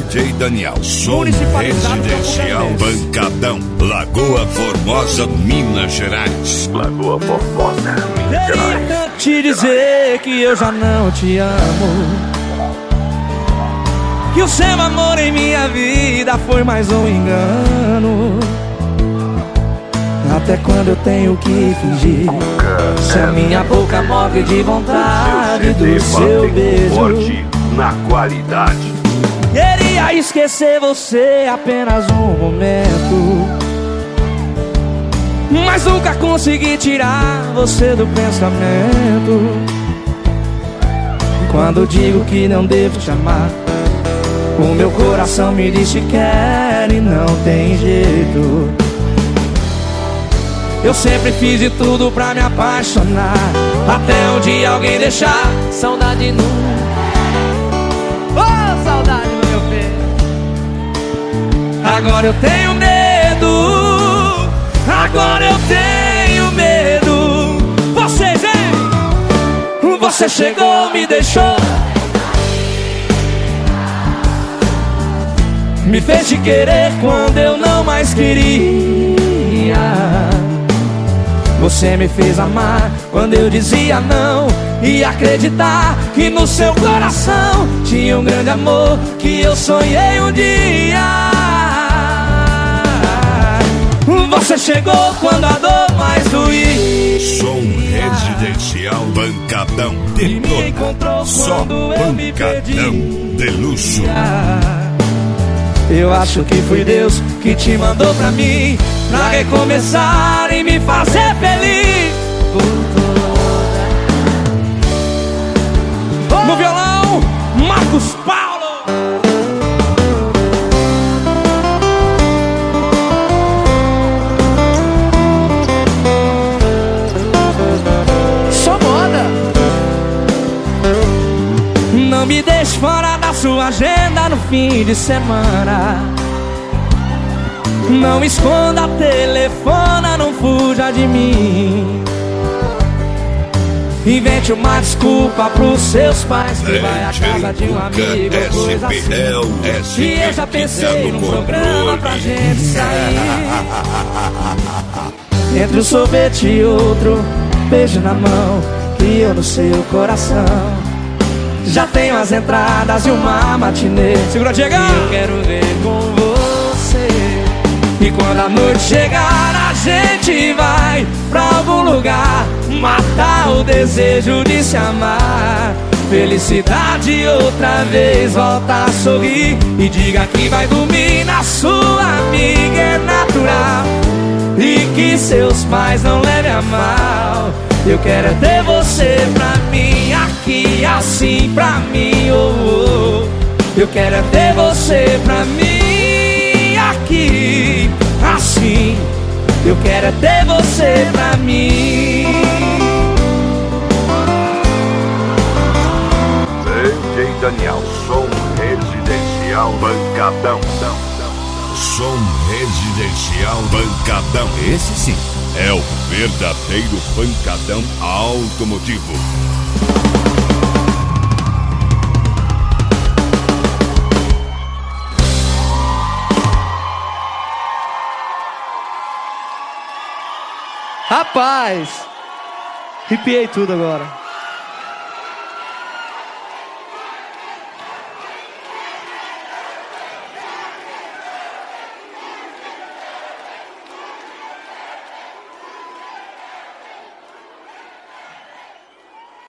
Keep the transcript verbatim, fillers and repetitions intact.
J Daniel, som residencial Pancadão, Lagoa Formosa, Minas Gerais. Lagoa Formosa, Minas Gerais. Queria te dizer que eu já não te amo, que o seu amor em minha vida foi mais um engano. Até quando eu tenho que fingir, se a minha boca morre de vontade do seu beijo. Forte na qualidade. Queria esquecer você apenas um momento, mas nunca consegui tirar você do pensamento. Quando digo que não devo te amar, o meu coração me diz que quer e não tem jeito. Eu sempre fiz de tudo pra me apaixonar, até um dia alguém deixar saudade no... Oh, saudade no meu peito. Agora eu tenho medo, agora eu tenho medo. Vocês, hein? Você chegou, me deixou, me fez te querer quando eu não mais queria. Você me fez amar quando eu dizia não, e acreditar que no seu coração tinha um grande amor que eu sonhei um dia. Você chegou quando a dor mais doía. Som residencial Pancadão, E me encontrou só quando eu me perdi. Pancadão de luxo. Eu acho que foi Deus que te mandou pra mim, pra recomeçar e me fazer feliz. No violão, Marcos Paulo. Sou moda. Não me deixe fora da sua agenda no fim de semana. Não esconda, telefona, não fuja de mim. Invente uma desculpa pros seus pais, que vai à casa de um amigo ou coisa assim. E eu já pensei num programa pra gente sair. Entre um sorvete e outro, beijo na mão, e eu no seu coração. Já tenho as entradas e uma matinê. Segura, Diego! Eu quero ver com você. E quando a noite chegar, a gente vai pra algum lugar, matar o desejo de se amar. Felicidade outra vez, volta a sorrir e diga que vai dormir na sua amiga, é natural. E que seus pais não levem a mal. Eu quero é ter você pra mim, aqui assim pra mim, oh, oh. Eu quero é ter você pra mim, aqui assim. Eu quero é ter você pra mim. D J Daniel, som residencial Pancadão. Som residencial Pancadão. Esse sim é o verdadeiro pancadão automotivo. Rapaz, arrepiei tudo agora.